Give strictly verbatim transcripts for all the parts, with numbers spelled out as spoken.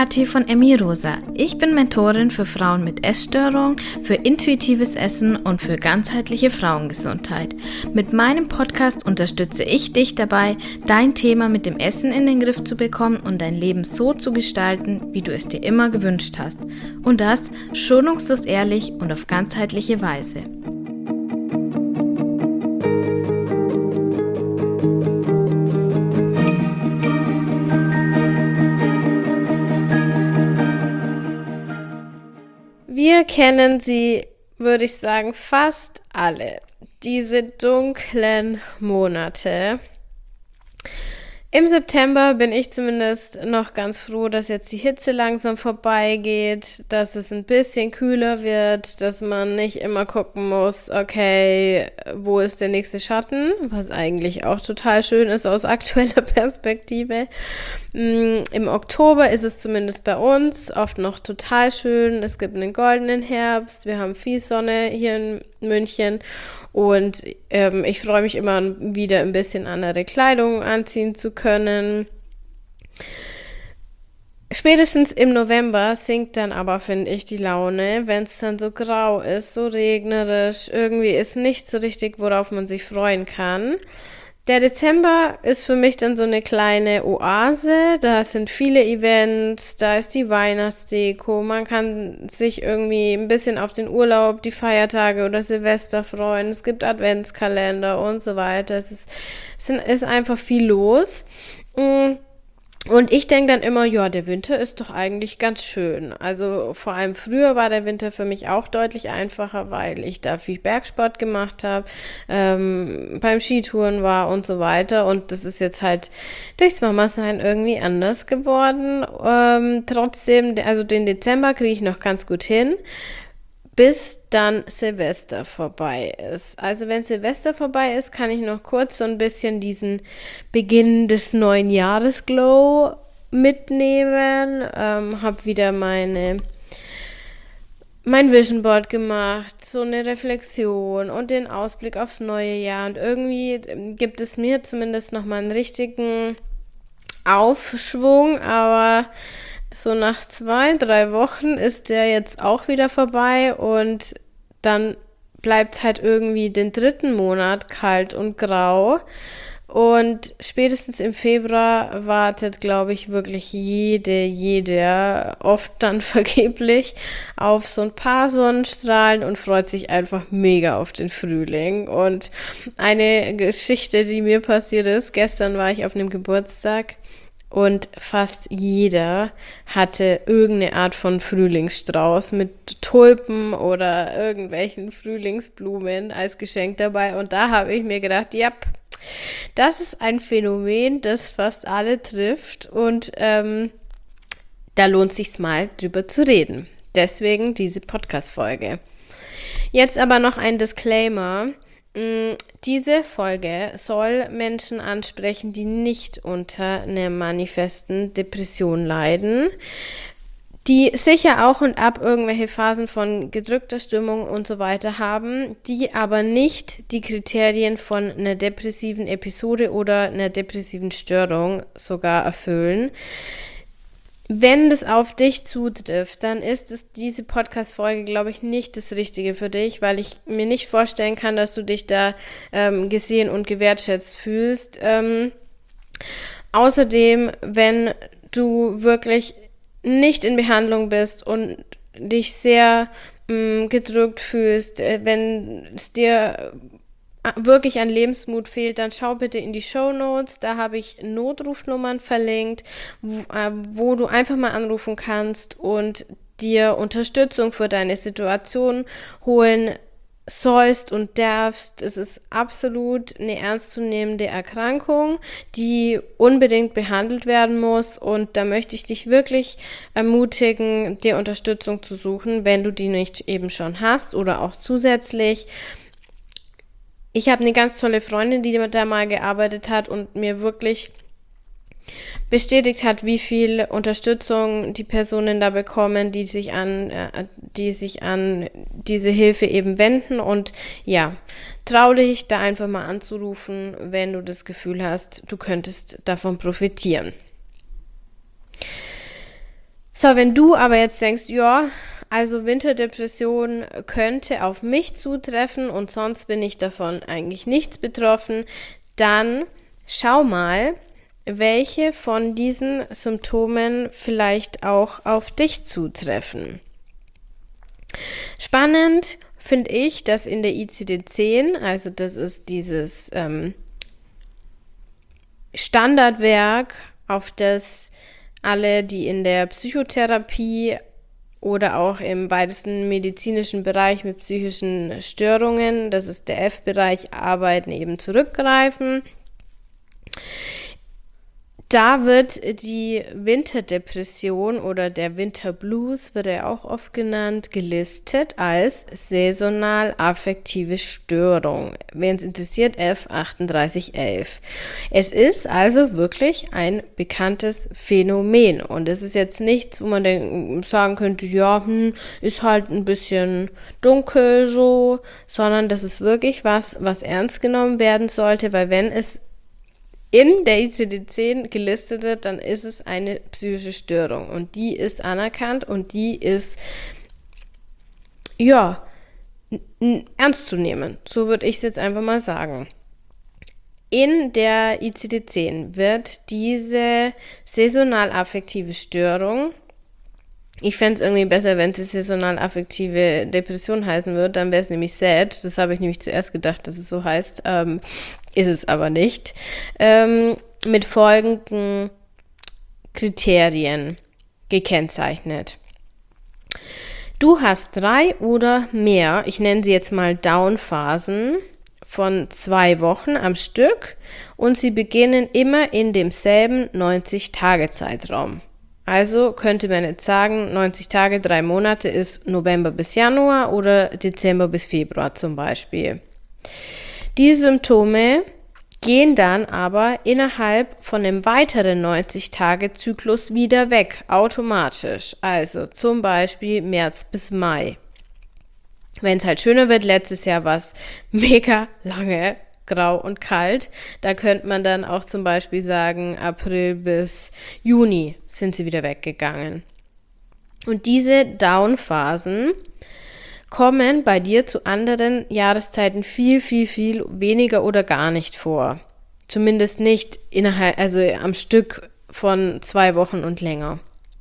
Kathi von Emmy Rosa. Ich bin Mentorin für Frauen mit Essstörung, für intuitives Essen und für ganzheitliche Frauengesundheit. Mit meinem Podcast unterstütze ich dich dabei, dein Thema mit dem Essen in den Griff zu bekommen und dein Leben so zu gestalten, wie du es dir immer gewünscht hast. Und das schonungslos ehrlich und auf ganzheitliche Weise. Wir kennen sie, würde ich sagen, fast alle. Diese dunklen Monate. Im September bin ich zumindest noch ganz froh, dass jetzt die Hitze langsam vorbeigeht, dass es ein bisschen kühler wird, dass man nicht immer gucken muss, okay, wo ist der nächste Schatten, was eigentlich auch total schön ist aus aktueller Perspektive. Im Oktober ist es zumindest bei uns oft noch total schön. Es gibt einen goldenen Herbst, wir haben viel Sonne hier in München und ähm, ich freue mich immer wieder ein bisschen andere Kleidung anziehen zu können. Spätestens im November sinkt dann aber, finde ich, die Laune, wenn es dann so grau ist, so regnerisch, irgendwie ist nicht so richtig, worauf man sich freuen kann. Der Dezember ist für mich dann so eine kleine Oase, da sind viele Events, da ist die Weihnachtsdeko, man kann sich irgendwie ein bisschen auf den Urlaub, die Feiertage oder Silvester freuen, es gibt Adventskalender und so weiter, es ist, es ist einfach viel los. Und ich denke dann immer, ja, der Winter ist doch eigentlich ganz schön. Also vor allem früher war der Winter für mich auch deutlich einfacher, weil ich da viel Bergsport gemacht habe, ähm, beim Skitouren war und so weiter. Und das ist jetzt halt durchs Mama-Sein irgendwie anders geworden. Ähm, trotzdem, also den Dezember kriege ich noch ganz gut hin, bis dann Silvester vorbei ist. Also wenn Silvester vorbei ist, kann ich noch kurz so ein bisschen diesen Beginn des neuen Jahres Glow mitnehmen. Ähm, habe wieder meine mein Vision Board gemacht, so eine Reflexion und den Ausblick aufs neue Jahr. Und irgendwie gibt es mir zumindest nochmal einen richtigen Aufschwung, aber so nach zwei, drei Wochen ist der jetzt auch wieder vorbei und dann bleibt es halt irgendwie den dritten Monat kalt und grau und spätestens im Februar wartet, glaube ich, wirklich jede, jeder, oft dann vergeblich, auf so ein paar Sonnenstrahlen und freut sich einfach mega auf den Frühling. Und eine Geschichte, die mir passiert ist, gestern war ich auf einem Geburtstag, und fast jeder hatte irgendeine Art von Frühlingsstrauß mit Tulpen oder irgendwelchen Frühlingsblumen als Geschenk dabei. Und da habe ich mir gedacht, ja, das ist ein Phänomen, das fast alle trifft. Und ähm, da lohnt es sich mal drüber zu reden. Deswegen diese Podcast-Folge. Jetzt aber noch ein Disclaimer. Diese Folge soll Menschen ansprechen, die nicht unter einer manifesten Depression leiden, die sicher auch und ab irgendwelche Phasen von gedrückter Stimmung und so weiter haben, die aber nicht die Kriterien von einer depressiven Episode oder einer depressiven Störung sogar erfüllen. Wenn das auf dich zutrifft, dann ist es diese Podcast-Folge, glaube ich, nicht das Richtige für dich, weil ich mir nicht vorstellen kann, dass du dich da ähm, gesehen und gewertschätzt fühlst. Ähm, außerdem, wenn du wirklich nicht in Behandlung bist und dich sehr ähm, gedrückt fühlst, äh, wenn es dir wirklich an Lebensmut fehlt, dann schau bitte in die Shownotes, da habe ich Notrufnummern verlinkt, wo, äh, wo du einfach mal anrufen kannst und dir Unterstützung für deine Situation holen sollst und darfst. Es ist absolut eine ernstzunehmende Erkrankung, die unbedingt behandelt werden muss, und da möchte ich dich wirklich ermutigen, dir Unterstützung zu suchen, wenn du die nicht eben schon hast oder auch zusätzlich. Ich habe eine ganz tolle Freundin, die da mal gearbeitet hat und mir wirklich bestätigt hat, wie viel Unterstützung die Personen da bekommen, die sich an, äh, die sich an diese Hilfe eben wenden. Und ja, trau dich, da einfach mal anzurufen, wenn du das Gefühl hast, du könntest davon profitieren. So, wenn du aber jetzt denkst, ja, also Winterdepression könnte auf mich zutreffen und sonst bin ich davon eigentlich nichts betroffen, dann schau mal, welche von diesen Symptomen vielleicht auch auf dich zutreffen. Spannend finde ich, dass in der I C D zehn, also das ist dieses ähm, Standardwerk, auf das alle, die in der Psychotherapie oder auch im weitesten medizinischen Bereich mit psychischen Störungen, das ist der F-Bereich, arbeiten, eben zurückgreifen. Da wird die Winterdepression oder der Winterblues, wird er auch oft genannt, gelistet als saisonal-affektive Störung. Wen es interessiert, F achtunddreißig elf. Es ist also wirklich ein bekanntes Phänomen und es ist jetzt nichts, wo man denk, sagen könnte, ja, hm, ist halt ein bisschen dunkel so, sondern das ist wirklich was, was ernst genommen werden sollte, weil wenn es in der I C D zehn gelistet wird, dann ist es eine psychische Störung und die ist anerkannt und die ist, ja, n- ernst zu nehmen. So würde ich es jetzt einfach mal sagen. In der I C D zehn wird diese saisonal-affektive Störung, ich fände es irgendwie besser, wenn es saisonal-affektive Depression heißen würde, dann wäre es nämlich sad. Das habe ich nämlich zuerst gedacht, dass es so heißt. Ähm, ist es aber nicht. Ähm, mit folgenden Kriterien gekennzeichnet. Du hast drei oder mehr, ich nenne sie jetzt mal Down-Phasen, von zwei Wochen am Stück und sie beginnen immer in demselben neunzig-Tage-Zeitraum. Also könnte man jetzt sagen, neunzig Tage, drei Monate ist November bis Januar oder Dezember bis Februar zum Beispiel. Die Symptome gehen dann aber innerhalb von einem weiteren neunzig-Tage-Zyklus wieder weg, automatisch. Also zum Beispiel März bis Mai. Wenn es halt schöner wird, letztes Jahr war es mega lange, grau und kalt. Da könnte man dann auch zum Beispiel sagen, April bis Juni sind sie wieder weggegangen. Und diese Down-Phasen kommen bei dir zu anderen Jahreszeiten viel, viel, viel weniger oder gar nicht vor. Zumindest nicht innerhalb, also am Stück von zwei Wochen und länger.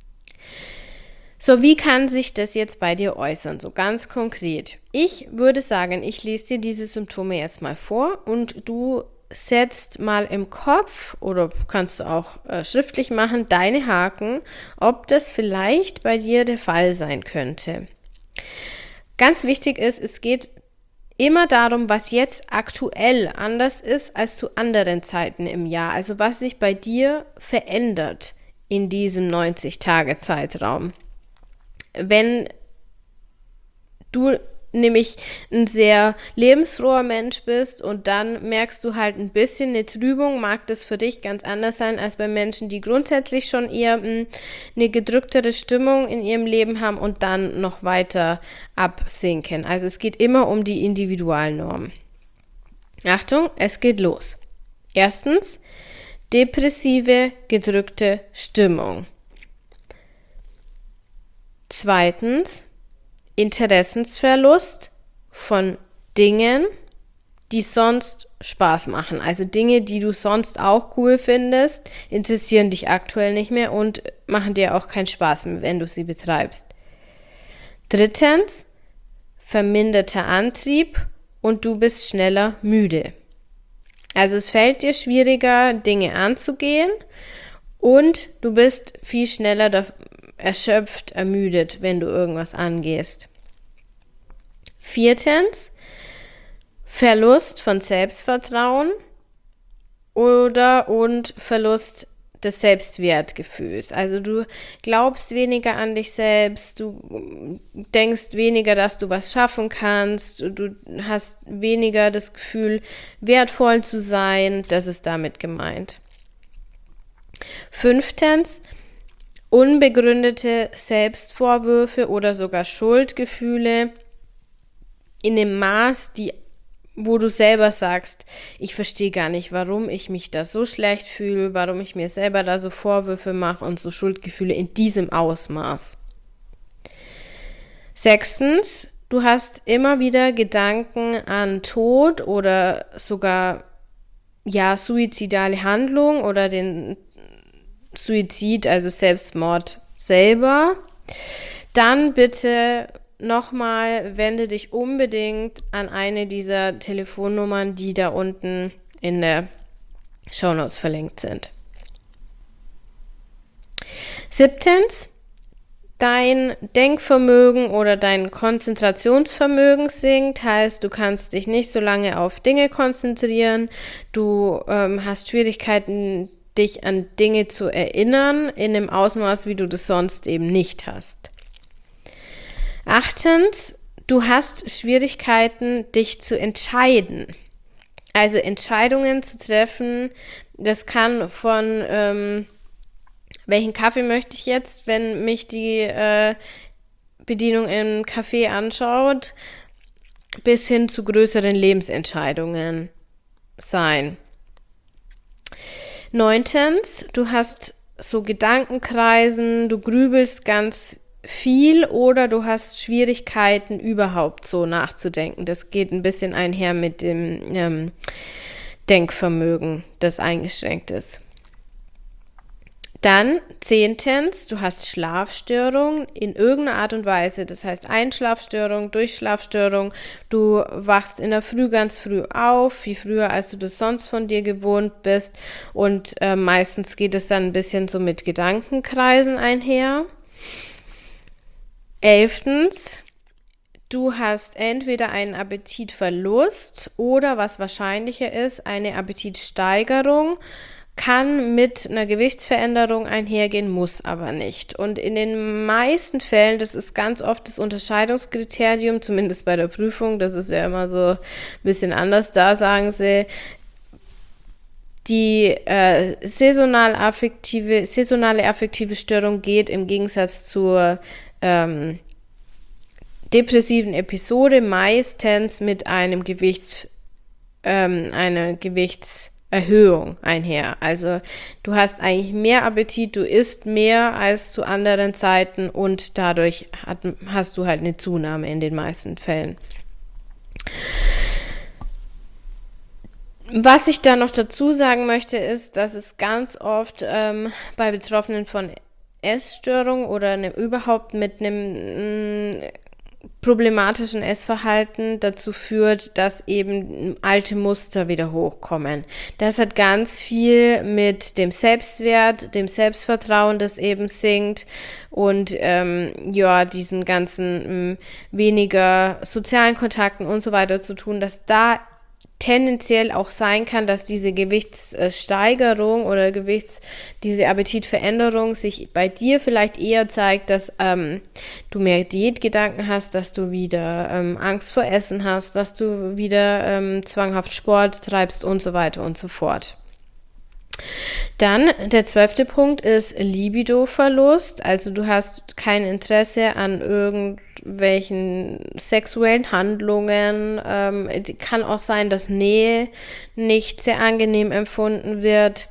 So, wie kann sich das jetzt bei dir äußern? So ganz konkret. Ich würde sagen, ich lese dir diese Symptome jetzt mal vor und du setzt mal im Kopf oder kannst du auch äh, schriftlich machen, deine Haken, ob das vielleicht bei dir der Fall sein könnte. Ganz wichtig ist, es geht immer darum, was jetzt aktuell anders ist als zu anderen Zeiten im Jahr. Also was sich bei dir verändert in diesem neunzig-Tage-Zeitraum. Wenn du nämlich ein sehr lebensfroher Mensch bist und dann merkst du halt ein bisschen eine Trübung, mag das für dich ganz anders sein als bei Menschen, die grundsätzlich schon eher mh, eine gedrücktere Stimmung in ihrem Leben haben und dann noch weiter absinken. Also es geht immer um die Individualnorm. Achtung, es geht los. Erstens, depressive, gedrückte Stimmung. Zweitens, Interessensverlust von Dingen, die sonst Spaß machen. Also Dinge, die du sonst auch cool findest, interessieren dich aktuell nicht mehr und machen dir auch keinen Spaß mehr, wenn du sie betreibst. Drittens, verminderter Antrieb und du bist schneller müde. Also es fällt dir schwieriger, Dinge anzugehen und du bist viel schneller da- erschöpft, ermüdet, wenn du irgendwas angehst. Viertens, Verlust von Selbstvertrauen oder und Verlust des Selbstwertgefühls. Also du glaubst weniger an dich selbst, du denkst weniger, dass du was schaffen kannst, du hast weniger das Gefühl, wertvoll zu sein. Das ist damit gemeint. Fünftens, unbegründete Selbstvorwürfe oder sogar Schuldgefühle in dem Maß, die wo du selber sagst, ich verstehe gar nicht, warum ich mich da so schlecht fühle, warum ich mir selber da so Vorwürfe mache und so Schuldgefühle in diesem Ausmaß. Sechstens, du hast immer wieder Gedanken an Tod oder sogar ja, suizidale Handlung oder den Suizid, also Selbstmord selber. Dann bitte nochmal, wende dich unbedingt an eine dieser Telefonnummern, die da unten in der Shownotes verlinkt sind. Siebtens, dein Denkvermögen oder dein Konzentrationsvermögen sinkt, heißt, du kannst dich nicht so lange auf Dinge konzentrieren, du ähm, hast Schwierigkeiten, dich an Dinge zu erinnern, in dem Ausmaß, wie du das sonst eben nicht hast. Achtens, du hast Schwierigkeiten, dich zu entscheiden. Also Entscheidungen zu treffen, das kann von ähm, welchen Kaffee möchte ich jetzt, wenn mich die äh, Bedienung im Café anschaut, bis hin zu größeren Lebensentscheidungen sein. Neuntens, du hast so Gedankenkreisen, du grübelst ganz viel oder du hast Schwierigkeiten, überhaupt so nachzudenken. Das geht ein bisschen einher mit dem ähm, Denkvermögen, das eingeschränkt ist. Dann zehntens, du hast Schlafstörungen in irgendeiner Art und Weise, das heißt Einschlafstörung, Durchschlafstörung, du wachst in der Früh ganz früh auf, viel früher, als du das sonst von dir gewohnt bist und äh, meistens geht es dann ein bisschen so mit Gedankenkreisen einher. Elftens, du hast entweder einen Appetitverlust oder, was wahrscheinlicher ist, eine Appetitsteigerung, kann mit einer Gewichtsveränderung einhergehen, muss aber nicht. Und in den meisten Fällen, das ist ganz oft das Unterscheidungskriterium, zumindest bei der Prüfung, das ist ja immer so ein bisschen anders, da sagen sie, die äh, saisonal affektive, saisonale affektive Störung geht im Gegensatz zur ähm, depressiven Episode meistens mit einem Gewichts, ähm, einer Gewichtserhöhung einher. Also du hast eigentlich mehr Appetit, du isst mehr als zu anderen Zeiten und dadurch hat, hast du halt eine Zunahme in den meisten Fällen. Was ich da noch dazu sagen möchte, ist, dass es ganz oft ähm, bei Betroffenen von Essstörung oder ne, überhaupt mit einem mh, problematischen Essverhalten dazu führt, dass eben alte Muster wieder hochkommen. Das hat ganz viel mit dem Selbstwert, dem Selbstvertrauen, das eben sinkt und ähm, ja, diesen ganzen mh, weniger sozialen Kontakten und so weiter zu tun, dass da tendenziell auch sein kann, dass diese Gewichtssteigerung oder Gewichts, diese Appetitveränderung sich bei dir vielleicht eher zeigt, dass ähm, du mehr Diätgedanken hast, dass du wieder ähm, Angst vor Essen hast, dass du wieder ähm, zwanghaft Sport treibst und so weiter und so fort. Dann der zwölfte Punkt ist Libidoverlust, also du hast kein Interesse an irgendwelchen sexuellen Handlungen. Ähm, kann auch sein, dass Nähe nicht sehr angenehm empfunden wird.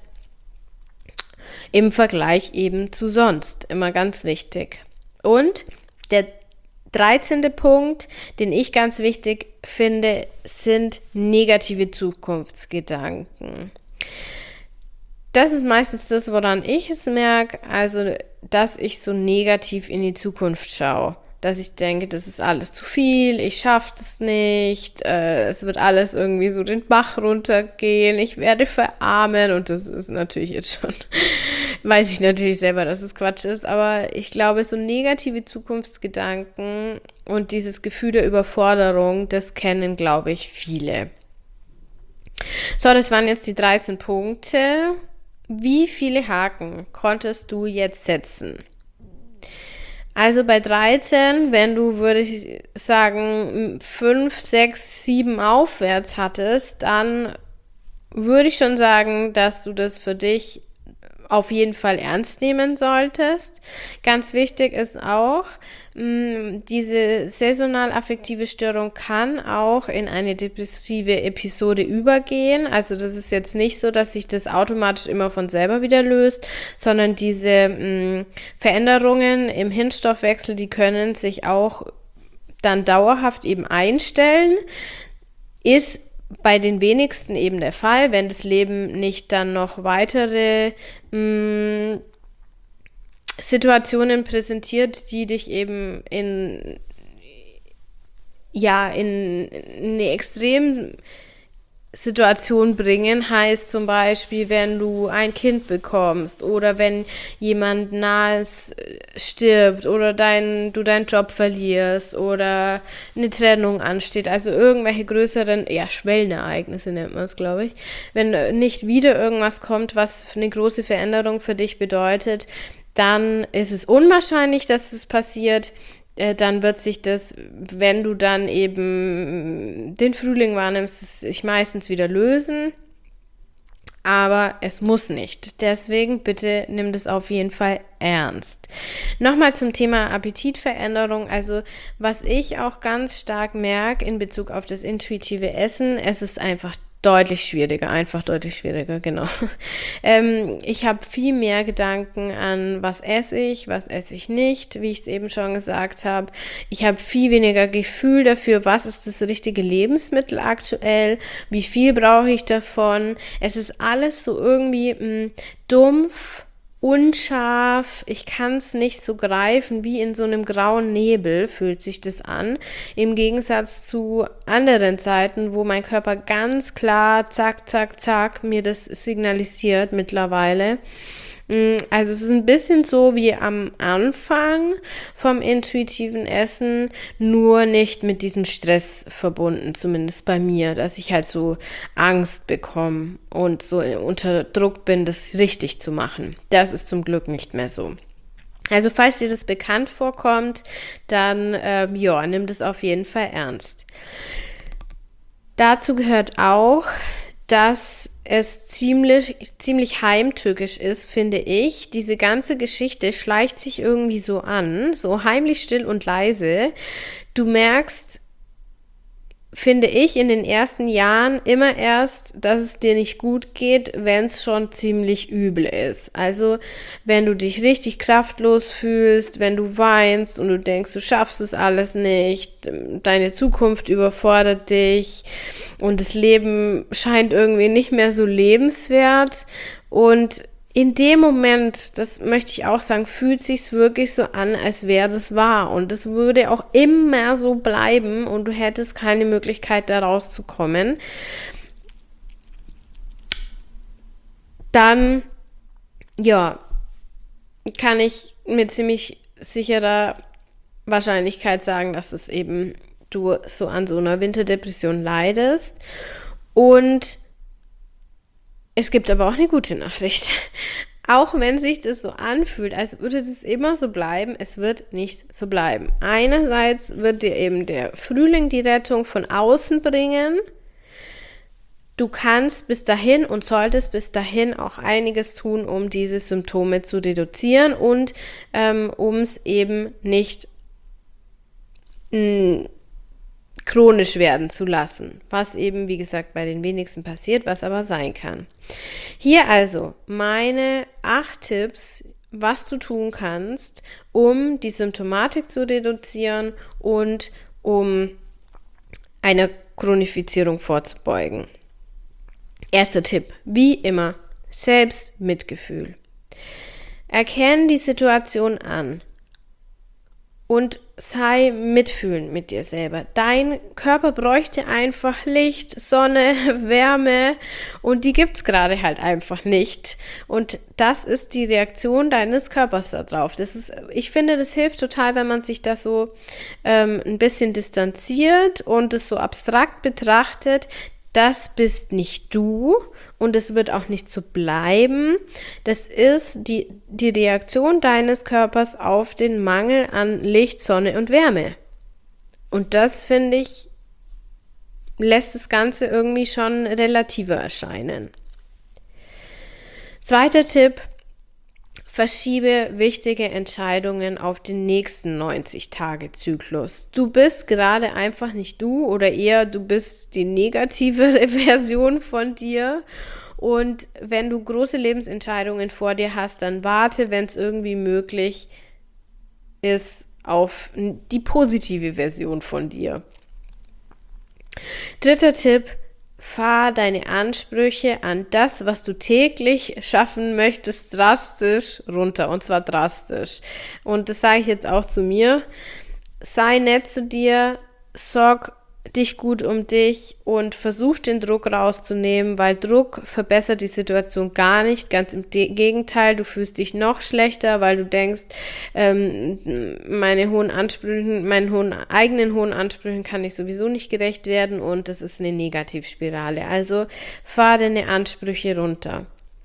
Im Vergleich eben zu sonst, immer ganz wichtig. Und der dreizehnte Punkt, den ich ganz wichtig finde, sind negative Zukunftsgedanken. Das ist meistens das, woran ich es merke, also dass ich so negativ in die Zukunft schaue. Dass ich denke, das ist alles zu viel, ich schaffe das nicht, äh, es wird alles irgendwie so den Bach runtergehen, ich werde verarmen und das ist natürlich jetzt schon, weiß ich natürlich selber, dass es Quatsch ist, aber ich glaube, so negative Zukunftsgedanken und dieses Gefühl der Überforderung, das kennen, glaube ich, viele. So, das waren jetzt die dreizehn Punkte. Wie viele Haken konntest du jetzt setzen? Also bei dreizehn, wenn du, würde ich sagen, fünf, sechs, sieben aufwärts hattest, dann würde ich schon sagen, dass du das für dich auf jeden Fall ernst nehmen solltest. Ganz wichtig ist auch, mh, diese saisonal-affektive Störung kann auch in eine depressive Episode übergehen. Also das ist jetzt nicht so, dass sich das automatisch immer von selber wieder löst, sondern diese mh, Veränderungen im Hirnstoffwechsel, die können sich auch dann dauerhaft eben einstellen. Ist bei den wenigsten eben der Fall, wenn das Leben nicht dann noch weitere mh, Situationen präsentiert, die dich eben in, ja, in eine extrem Situation bringen, heißt zum Beispiel, wenn du ein Kind bekommst oder wenn jemand Nahes stirbt oder dein, du deinen Job verlierst oder eine Trennung ansteht, also irgendwelche größeren, ja, Schwellenereignisse nennt man es, glaube ich. Wenn nicht wieder irgendwas kommt, was eine große Veränderung für dich bedeutet, dann ist es unwahrscheinlich, dass es passiert. Dann wird sich das, wenn du dann eben den Frühling wahrnimmst, sich meistens wieder lösen. Aber es muss nicht. Deswegen bitte nimm das auf jeden Fall ernst. Nochmal zum Thema Appetitveränderung. Also was ich auch ganz stark merke in Bezug auf das intuitive Essen, es ist einfach deutlich schwieriger, einfach deutlich schwieriger, genau. Ähm, ich habe viel mehr Gedanken an, was esse ich, was esse ich nicht, wie ich es eben schon gesagt habe. Ich habe viel weniger Gefühl dafür, was ist das richtige Lebensmittel aktuell, wie viel brauche ich davon. Es ist alles so irgendwie mh, dumpf, unscharf, ich kann es nicht so greifen, wie in so einem grauen Nebel fühlt sich das an, im Gegensatz zu anderen Zeiten, wo mein Körper ganz klar, zack, zack, zack, mir das signalisiert mittlerweile. Also es ist ein bisschen so wie am Anfang vom intuitiven Essen, nur nicht mit diesem Stress verbunden, zumindest bei mir, dass ich halt so Angst bekomme und so unter Druck bin, das richtig zu machen. Das ist zum Glück nicht mehr so. Also falls dir das bekannt vorkommt, dann ähm, ja, nimm das auf jeden Fall ernst. Dazu gehört auch, dass es ziemlich, ziemlich heimtückisch ist, finde ich. Diese ganze Geschichte schleicht sich irgendwie so an, so heimlich still und leise. Du merkst, finde ich, in den ersten Jahren immer erst, dass es dir nicht gut geht, wenn es schon ziemlich übel ist. Also wenn du dich richtig kraftlos fühlst, wenn du weinst und du denkst, du schaffst es alles nicht, deine Zukunft überfordert dich und das Leben scheint irgendwie nicht mehr so lebenswert. Und in dem Moment, das möchte ich auch sagen, fühlt sich's wirklich so an, als wäre das wahr. Und das würde auch immer so bleiben und du hättest keine Möglichkeit, da rauszukommen. Dann, ja, kann ich mit ziemlich sicherer Wahrscheinlichkeit sagen, dass es eben du so an so einer Winterdepression leidest. Und es gibt aber auch eine gute Nachricht. Auch wenn sich das so anfühlt, als würde das immer so bleiben, es wird nicht so bleiben. Einerseits wird dir eben der Frühling die Rettung von außen bringen. Du kannst bis dahin und solltest bis dahin auch einiges tun, um diese Symptome zu reduzieren und ähm, um es eben nicht mh, chronisch werden zu lassen, was eben, wie gesagt, bei den wenigsten passiert, was aber sein kann. Hier also meine acht Tipps, was du tun kannst, um die Symptomatik zu reduzieren und um einer Chronifizierung vorzubeugen. Erster Tipp, wie immer, Selbstmitgefühl. Erkenne die Situation an und sei mitfühlend mit dir selber. Dein Körper bräuchte einfach Licht, Sonne, Wärme und die gibt es gerade halt einfach nicht. Und das ist die Reaktion deines Körpers darauf. Das ist, ich finde, das hilft total, wenn man sich das so ähm, ein bisschen distanziert und es so abstrakt betrachtet. Das bist nicht du und es wird auch nicht so bleiben. Das ist die, die Reaktion deines Körpers auf den Mangel an Licht, Sonne und Wärme. Und das, finde ich, lässt das Ganze irgendwie schon relativer erscheinen. Zweiter Tipp, Verschiebe wichtige Entscheidungen auf den nächsten neunzig-Tage-Zyklus. Du bist gerade einfach nicht du oder eher du bist die negativere Version von dir. Und wenn du große Lebensentscheidungen vor dir hast, dann warte, wenn es irgendwie möglich ist, auf die positive Version von dir. Dritter Tipp: Fahr deine Ansprüche an das, was du täglich schaffen möchtest, drastisch runter. Und zwar drastisch. Und das sage ich jetzt auch zu mir. Sei nett zu dir, sorg dich gut um dich und versuch den Druck rauszunehmen, weil Druck verbessert die Situation gar nicht. Ganz im De- Gegenteil, du fühlst dich noch schlechter, weil du denkst, ähm, meine hohen Ansprüchen, meinen hohen, eigenen hohen Ansprüchen kann ich sowieso nicht gerecht werden und das ist eine Negativspirale. Also fahr deine Ansprüche runter.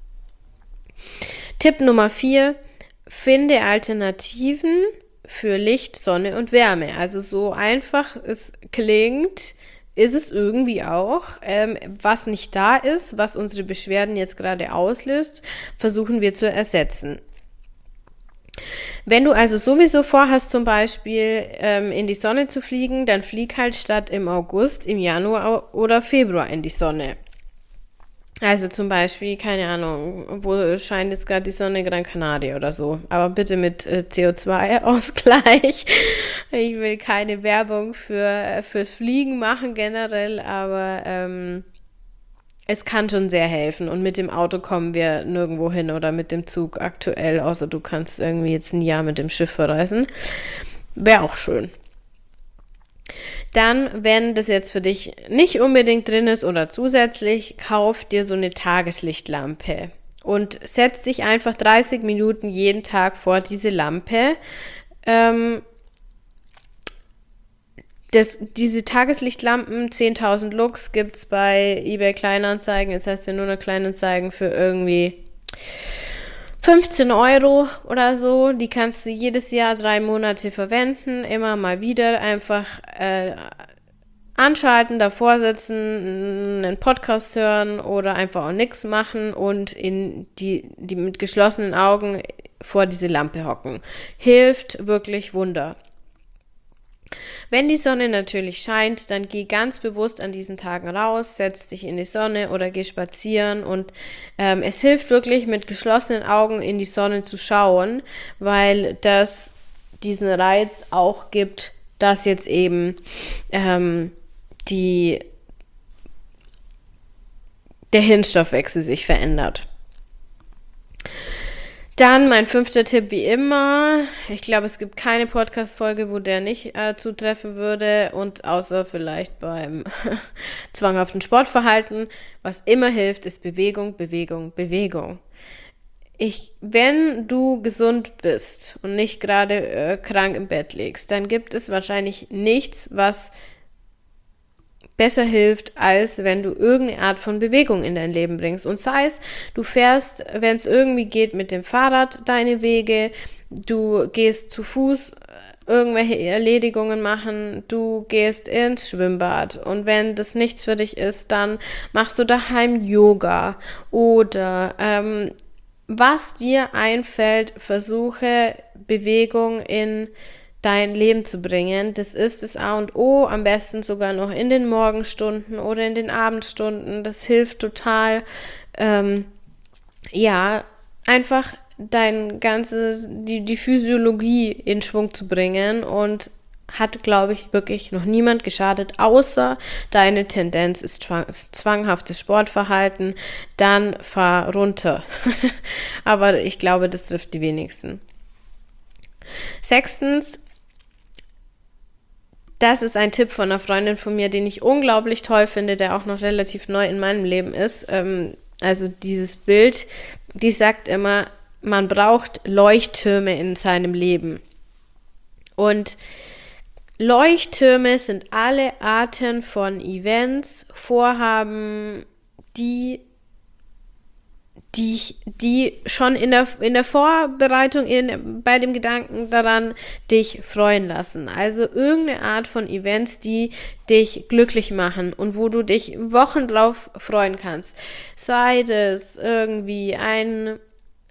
Tipp Nummer vier: Finde Alternativen für Licht, Sonne und Wärme. Also so einfach es klingt, ist es irgendwie auch. Ähm, was nicht da ist, was unsere Beschwerden jetzt gerade auslöst, versuchen wir zu ersetzen. Wenn du also sowieso vorhast, zum Beispiel ähm, in die Sonne zu fliegen, dann flieg halt statt im August, im Januar oder Februar in die Sonne. Also zum Beispiel, keine Ahnung, wo scheint jetzt gerade die Sonne? Gran Canaria oder so. Aber bitte mit äh, C O zwei Ausgleich. Ich will keine Werbung für, fürs Fliegen machen generell, aber ähm, es kann schon sehr helfen. Und mit dem Auto kommen wir nirgendwo hin oder mit dem Zug aktuell, außer du kannst irgendwie jetzt ein Jahr mit dem Schiff verreisen. Wäre auch schön. Dann, wenn das jetzt für dich nicht unbedingt drin ist oder zusätzlich, kauf dir so eine Tageslichtlampe und setz dich einfach dreißig Minuten jeden Tag vor diese Lampe. Ähm, das, diese Tageslichtlampen, zehntausend Lux, gibt es bei eBay Kleinanzeigen. Das heißt ja nur eine Kleinanzeigen für irgendwie fünfzehn Euro oder so. Die kannst du jedes Jahr drei Monate verwenden, immer mal wieder einfach äh, anschalten, davor sitzen, einen Podcast hören oder einfach auch nichts machen und in die, die mit geschlossenen Augen vor diese Lampe hocken. Hilft wirklich Wunder. Wenn die Sonne natürlich scheint, dann geh ganz bewusst an diesen Tagen raus, setz dich in die Sonne oder geh spazieren und ähm, es hilft wirklich mit geschlossenen Augen in die Sonne zu schauen, weil das diesen Reiz auch gibt, dass jetzt eben ähm, die, der Hirnstoffwechsel sich verändert. Dann mein fünfter Tipp wie immer. Ich glaube, es gibt keine Podcast-Folge, wo der nicht äh, zutreffen würde und außer vielleicht beim zwanghaften Sportverhalten. Was immer hilft, ist Bewegung, Bewegung, Bewegung. Ich, wenn du gesund bist und nicht gerade äh, krank im Bett liegst, dann gibt es wahrscheinlich nichts, was besser hilft, als wenn du irgendeine Art von Bewegung in dein Leben bringst. Und sei es, du fährst, wenn es irgendwie geht, mit dem Fahrrad deine Wege, du gehst zu Fuß irgendwelche Erledigungen machen, du gehst ins Schwimmbad und wenn das nichts für dich ist, dann machst du daheim Yoga oder ähm, was dir einfällt, versuche Bewegung in dein Leben zu bringen. Das ist das A und O, am besten sogar noch in den Morgenstunden oder in den Abendstunden. Das hilft total, ähm, ja, einfach dein ganzes, die, die Physiologie in Schwung zu bringen und hat, glaube ich, wirklich noch niemand geschadet, außer deine Tendenz ist zwang, zwanghaftes Sportverhalten, dann fahr runter. Aber ich glaube, das trifft die wenigsten. Sechstens, das ist ein Tipp von einer Freundin von mir, den ich unglaublich toll finde, der auch noch relativ neu in meinem Leben ist. Ähm, also dieses Bild, die sagt immer, man braucht Leuchttürme in seinem Leben. Und Leuchttürme sind alle Arten von Events, Vorhaben, die Die, die schon in der, in der Vorbereitung, in, bei dem Gedanken daran, dich freuen lassen. Also irgendeine Art von Events, die dich glücklich machen und wo du dich Wochen drauf freuen kannst. Sei das irgendwie ein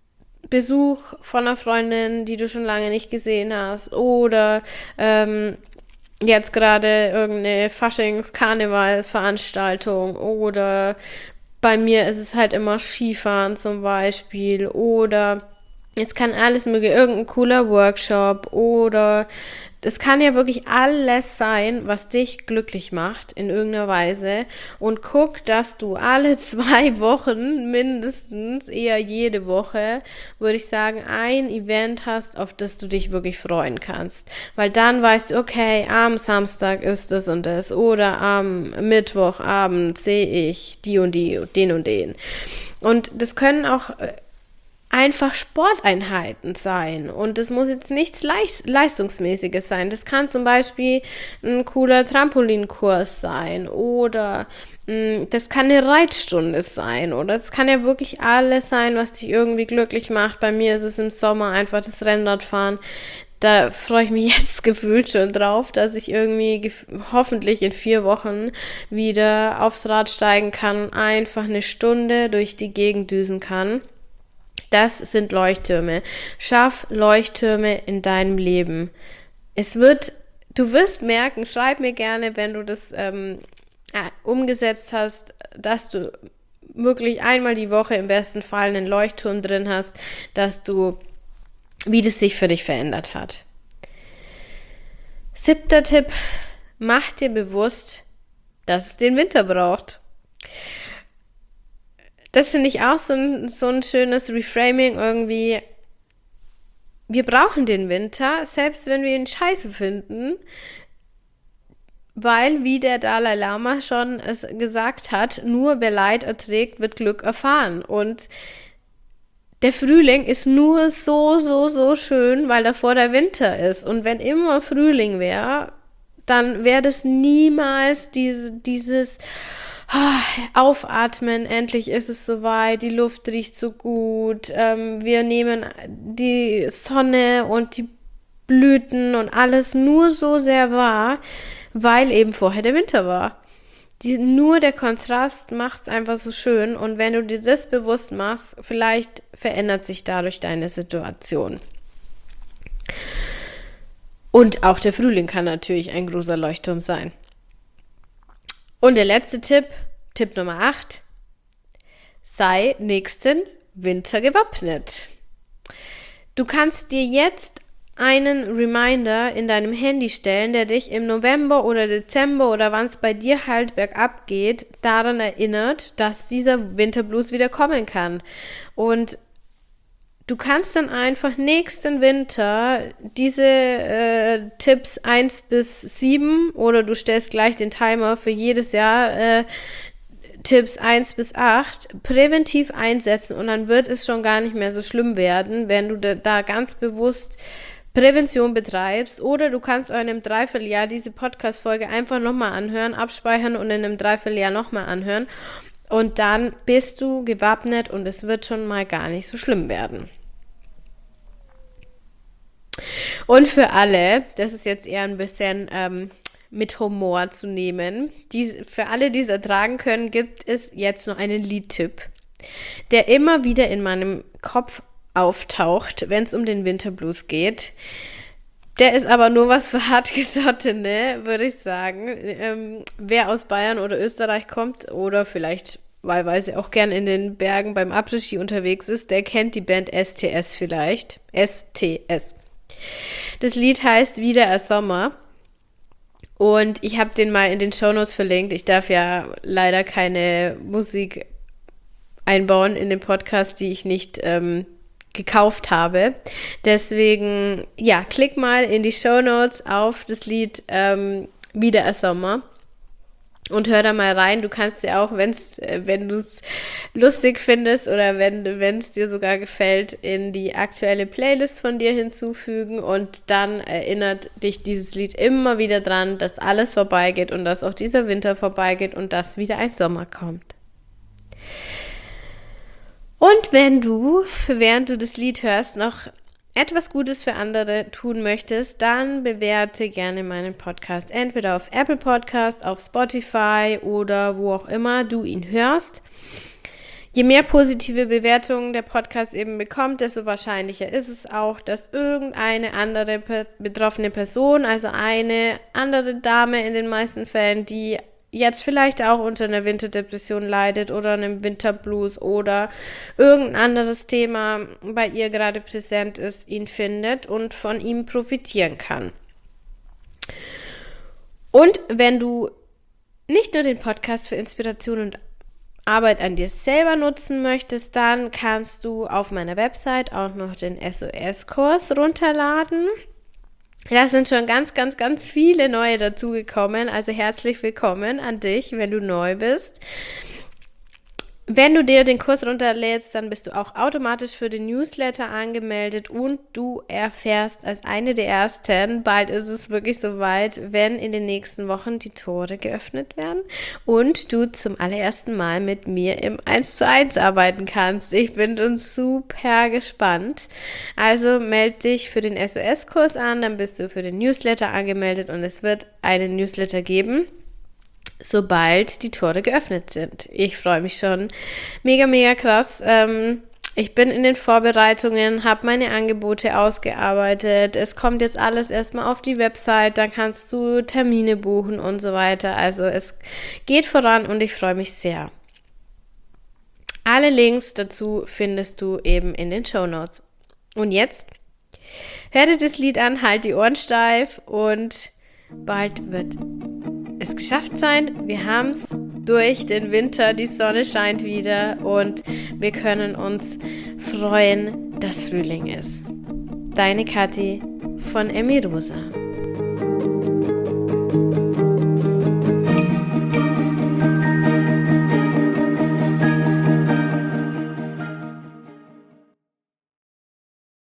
Besuch von einer Freundin, die du schon lange nicht gesehen hast, oder ähm, jetzt gerade irgendeine Faschings-Karnevalsveranstaltung, oder bei mir ist es halt immer Skifahren zum Beispiel, oder es kann alles mögliche, irgendein cooler Workshop, oder es kann ja wirklich alles sein, was dich glücklich macht in irgendeiner Weise, und guck, dass du alle zwei Wochen mindestens, eher jede Woche, würde ich sagen, ein Event hast, auf das du dich wirklich freuen kannst, weil dann weißt du, okay, am Samstag ist das und das, oder am Mittwochabend sehe ich die und die, den und den, und das können auch einfach Sporteinheiten sein, und das muss jetzt nichts Leist- Leistungsmäßiges sein. Das kann zum Beispiel ein cooler Trampolinkurs sein, oder mh, das kann eine Reitstunde sein, oder es kann ja wirklich alles sein, was dich irgendwie glücklich macht. Bei mir ist es im Sommer einfach das Rennradfahren. Da freue ich mich jetzt gefühlt schon drauf, dass ich irgendwie gef- hoffentlich in vier Wochen wieder aufs Rad steigen kann und einfach eine Stunde durch die Gegend düsen kann. Das sind Leuchttürme. Schaff Leuchttürme in deinem Leben. Es wird, du wirst merken, schreib mir gerne, wenn du das ähm, äh, umgesetzt hast, dass du wirklich einmal die Woche im besten Fall einen Leuchtturm drin hast, dass du, wie das sich für dich verändert hat. Siebter Tipp, mach dir bewusst, dass es den Winter braucht. Das finde ich auch so ein, so ein schönes Reframing irgendwie. Wir brauchen den Winter, selbst wenn wir ihn scheiße finden, weil, wie der Dalai Lama schon es gesagt hat, nur wer Leid erträgt, wird Glück erfahren. Und der Frühling ist nur so, so, so schön, weil davor der Winter ist. Und wenn immer Frühling wäre, dann wäre das niemals diese, dieses Aufatmen, endlich ist es soweit, die Luft riecht so gut, ähm, wir nehmen die Sonne und die Blüten und alles nur so sehr wahr, weil eben vorher der Winter war. Die, nur der Kontrast macht es einfach so schön, und wenn du dir das bewusst machst, vielleicht verändert sich dadurch deine Situation. Und auch der Frühling kann natürlich ein großer Leuchtturm sein. Und der letzte Tipp, Tipp Nummer acht, sei nächsten Winter gewappnet. Du kannst dir jetzt einen Reminder in deinem Handy stellen, der dich im November oder Dezember oder wann es bei dir halt bergab geht, daran erinnert, dass dieser Winterblues wieder kommen kann. Und du kannst dann einfach nächsten Winter diese äh, Tipps eins bis sieben, oder du stellst gleich den Timer für jedes Jahr äh, Tipps eins bis acht präventiv einsetzen, und dann wird es schon gar nicht mehr so schlimm werden, wenn du da, da ganz bewusst Prävention betreibst. Oder du kannst auch in einem Dreivierteljahr diese Podcast-Folge einfach nochmal anhören, abspeichern und in einem Dreivierteljahr nochmal anhören. Und dann bist du gewappnet und es wird schon mal gar nicht so schlimm werden. Und für alle, das ist jetzt eher ein bisschen ähm, mit Humor zu nehmen, die, für alle, die es ertragen können, gibt es jetzt noch einen Liedtipp, der immer wieder in meinem Kopf auftaucht, wenn es um den Winterblues geht. Der ist aber nur was für Hartgesottene, würde ich sagen. Ähm, wer aus Bayern oder Österreich kommt oder vielleicht wahlweise auch gern in den Bergen beim Après-Ski unterwegs ist, der kennt die Band S T S vielleicht. S T S. Das Lied heißt Wieder ein Sommer. Und ich habe den mal in den Shownotes verlinkt. Ich darf ja leider keine Musik einbauen in den Podcast, die ich nicht ähm, gekauft habe. Deswegen, ja, klick mal in die Shownotes auf das Lied ähm, Wieder ein Sommer und hör da mal rein. Du kannst ja auch, wenn's, wenn du es lustig findest oder wenn es dir sogar gefällt, in die aktuelle Playlist von dir hinzufügen, und dann erinnert dich dieses Lied immer wieder dran, dass alles vorbeigeht und dass auch dieser Winter vorbeigeht und dass wieder ein Sommer kommt. Und wenn du, während du das Lied hörst, noch etwas Gutes für andere tun möchtest, dann bewerte gerne meinen Podcast entweder auf Apple Podcast, auf Spotify oder wo auch immer du ihn hörst. Je mehr positive Bewertungen der Podcast eben bekommt, desto wahrscheinlicher ist es auch, dass irgendeine andere pe- betroffene Person, also eine andere Dame in den meisten Fällen, die jetzt vielleicht auch unter einer Winterdepression leidet oder einem Winterblues oder irgendein anderes Thema bei ihr gerade präsent ist, ihn findet und von ihm profitieren kann. Und wenn du nicht nur den Podcast für Inspiration und Arbeit an dir selber nutzen möchtest, dann kannst du auf meiner Website auch noch den S O S-Kurs runterladen. Da sind schon ganz, ganz, ganz viele neue dazugekommen, also herzlich willkommen an dich, wenn du neu bist. Wenn du dir den Kurs runterlädst, dann bist du auch automatisch für den Newsletter angemeldet und du erfährst als eine der ersten, bald ist es wirklich soweit, wenn in den nächsten Wochen die Tore geöffnet werden und du zum allerersten Mal mit mir im eins zu eins arbeiten kannst. Ich bin schon super gespannt. Also melde dich für den S O S-Kurs an, dann bist du für den Newsletter angemeldet und es wird einen Newsletter geben, sobald die Tore geöffnet sind. Ich freue mich schon. Mega, mega krass. Ähm, ich bin in den Vorbereitungen, habe meine Angebote ausgearbeitet. Es kommt jetzt alles erstmal auf die Website, dann kannst du Termine buchen und so weiter. Also es geht voran und ich freue mich sehr. Alle Links dazu findest du eben in den Shownotes. Und jetzt hör dir das Lied an, halt die Ohren steif und bald wird es geschafft sein. Wir haben es durch den Winter, die Sonne scheint wieder und wir können uns freuen, dass Frühling ist. Deine Kathi von Emi Rosa.